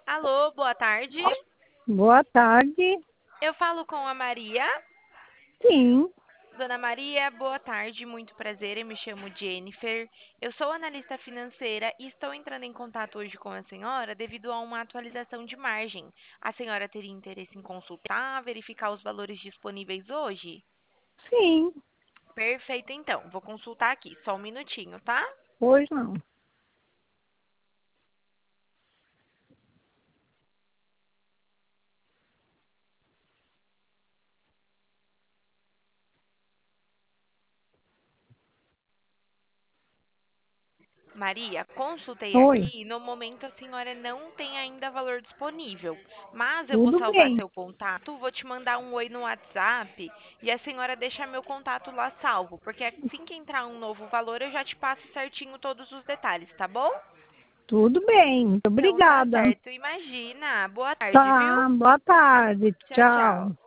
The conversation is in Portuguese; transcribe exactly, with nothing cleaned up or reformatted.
Alô, boa tarde. Boa tarde. Eu falo com a Maria. Sim, Dona Maria, boa tarde, muito prazer. Eu me chamo Jennifer. Eu sou analista financeira e estou entrando em contato hoje com a senhora devido a uma atualização de margem. A senhora teria interesse em consultar, verificar os valores disponíveis hoje? sim. Perfeito, então. Vou consultar aqui, só um minutinho, tá? Hoje não. Maria, consultei Oi, aqui. No momento a senhora não tem ainda valor disponível, mas eu vou tudo salvar bem. seu contato, vou te mandar um oi no WhatsApp e a senhora deixa meu contato lá salvo, porque assim que entrar um novo valor eu já te passo certinho todos os detalhes, tá bom? Tudo bem. Muito Então tá obrigada. certo. Imagina. Boa tarde, viu? Tá, boa tarde. Tchau, Tchau. tchau.